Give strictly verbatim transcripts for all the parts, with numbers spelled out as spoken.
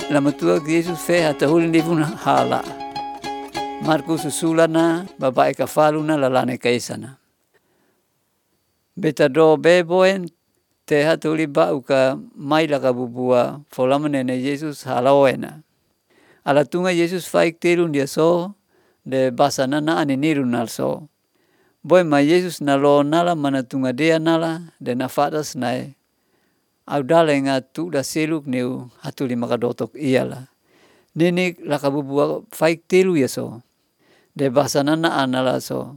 lama tua Yesus fe hatahuli livun hala. Markus susulana babae kafaluna lalane kaisana. Beta do beboen te hatuli ba'u ka maila ka bubua folama nene Yesus halaoena. Ala tunga Yesus faik tilun dia so de basana na aniniru nal so. Boy ma Yesus nalo nala mana tunga dia nala de nafadas nae. Au dala nga tu da seluk neu hatuli makadotok iala. Nini laka bubua faik tilu ya so. De basana na anala so.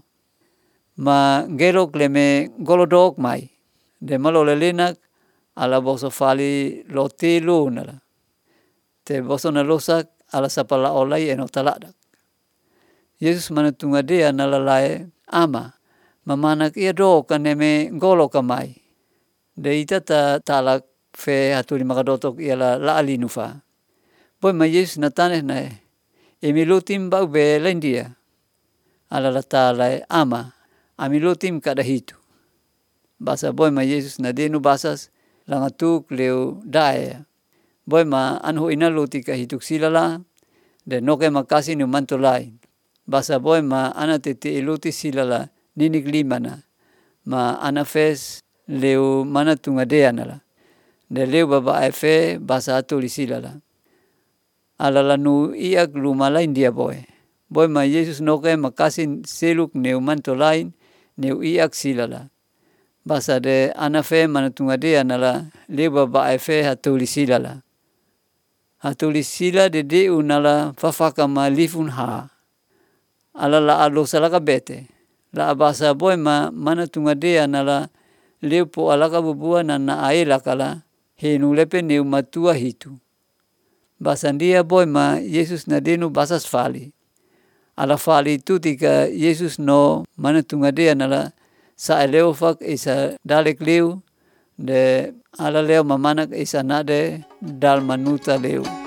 Ma gelok leme golodok mai. De malolelenak ala boso fali lo tilu nala. Te boso na losak ala sapala olai eno taladak. Yesus mana tunga dia nala lae ama. Mamanak ia do kaneme golo kamai. De ita ta talak fe hatuli makadotok iala la alinufa. Boy ma Yesus nataneh nae. Emilutim bau be lendia. Ala la talae ama. Amilutim kada hitu. Basa boy ma Yesus na denu basas langatuk leu dae. Boy ma anhu inaluti ka hituk silala de noke makasi nu manto lain. Basa boy ma ana tete iluti silala ninik limana. Ma ana fes leu mana tunga dea nala. De leu baba efe basa atuli silala. Ala lanu iak luma lain dia boy. Boy ma Yesus noke makasi seluk neu manto lain neu iak silala. Basa de ana fe mana tunga dea nala leu baba efe hatuli silala. Hatuli sila de deu nala fafaka ma lifun ha. Ala la alo salaka bete. La abasa boy ma mana tunga dea nala leu po alaka bubua na na aela kala henu lepe neu matua hitu. Basa dia boy ma Yesus na denu basas fali. Ala fali itu tika Yesus no mana tunga dea nala sa eleo fak isa dalek leu de ala leo mamanak isa nade dal manuta leu.